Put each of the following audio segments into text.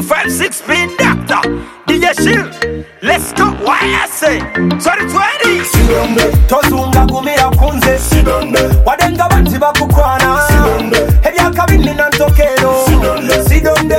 256 spin doctor. DJ Shill, let's go. Why I say 2020? Tozunga kumira kunze wadenga banti bakukwana ebyakabini nantokero sidonde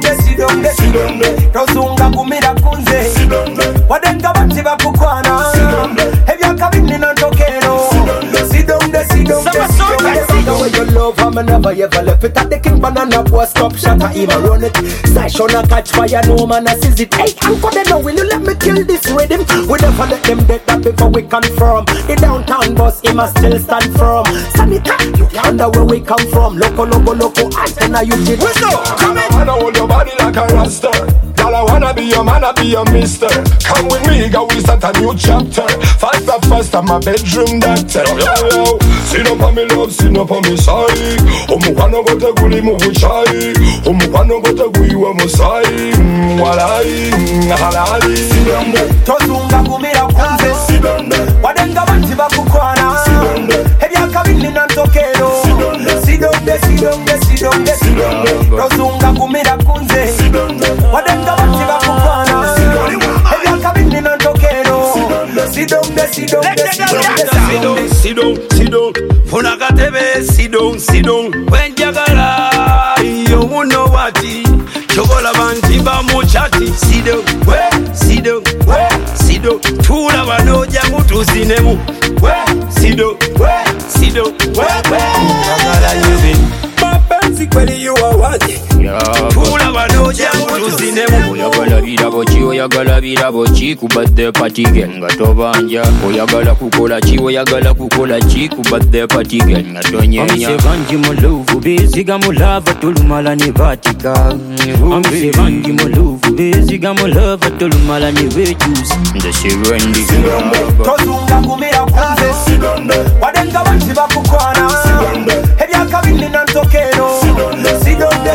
tozunga kumira kunze wadenga banti bakukwana ebyakabini nantokero sidonde your love I'm never ever left it at the king banana boy stop shot I even run it Sash on a catch fire no man I sees it hey uncle they know will you let me kill this rhythm we never let them dead that before we confirm the downtown boss he must still stand firm Sanita you wonder where we come from loco antenna you did we go come in I wanna hold your body like a rasta girl I wanna be your man I be your mister come with me go we start a new chapter fast I'm a bedroom doctor yo sit up on me love sit up on me side omukwano gote guli mu buchayi omukwano gote guiwe musai walai halali tozunga kumira kunze wadenga banti bakukwana ebyakabini nantokero sidonde tozunga kumira kunze wadenga banti bakukwana ebyakabini nantokero sidonde Funakatebe sidon Wenjagala Yo uno wati Chogola banti ba muchati Sidon Tula wanoja mutu zinemu Sidon Wenjagala yubi Mapenzi kweli yuwa wati Tula wanoja mutu zinemu Oyagala birabochi kubadde party nga tobanja oyagala kukola chi kubadde party nga tonyenya banji muluvu biziga mulava tulumala ni batika amse banji muluvu biziga mulava tulumala ni wejuice ndashirendi tozunga kumira kunze wadenga banti bakukwana ebyakabini nantokero sidonde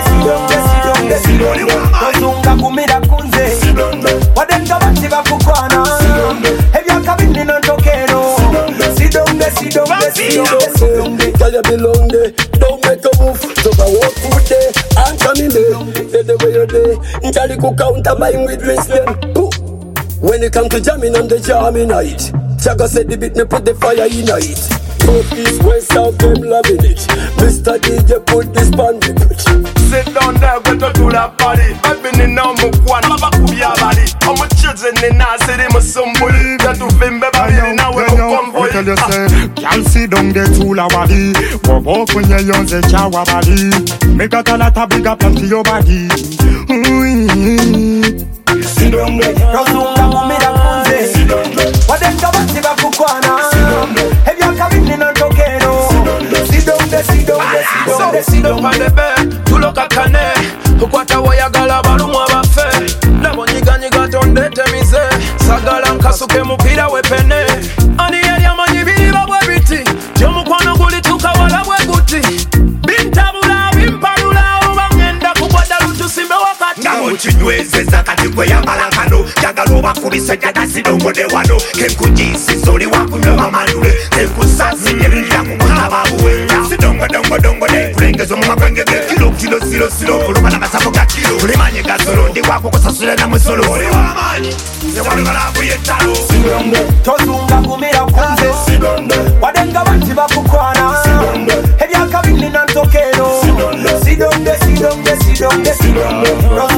tozunga kumira kunze wadenga banti bakukwana ebyakabini nantokero sidonde tell you belong there don't make a move so I walk through there and come in there the way you're there tell you cook counter buying with wisdom when it come to jamming on the jamming night Chaga said the beat me put the fire in it North, east, west, south, them loving it Mr. DJ put this band in it sit down there, go to that party I've been in now, mukwan, baba kubia body I'm a children in our city, my son bully Got to film, baby, now we're come for you Can't sit down there to la body Bobo kwenye yonze chawa body Make a talata big up to your body sit down there, rozunga mumira kunze wadenga banti bakukwana ebyakabini nantokero sidonde on the bed tuloka kane ukwata wayagala balumu abafe nabonyiganyiga tondetemize sagala nkasuke mupira wepene ani yali amanyi biriba bwe biti gyomukwano guli tukawala bwe guti bintabula bimpalula oba ngenda kubwada lutusimbe wakati namukinywezeza kati gwe yambala kano jagala obakubisa jadasidongode wano kenkujisiza oli wakunywa amalule kenkusasinyerera kukutababuwe sidongodongodongode kulengeza omumwa gwengege kilo siro kulumala masako ga kilo ulimanye gazolo ndi wako kusasula na musolo oli wamanyi sewalugalaku yettalo tozunga kumira kunze wadenga banti bakukwana ebyakabini nantokero sidonde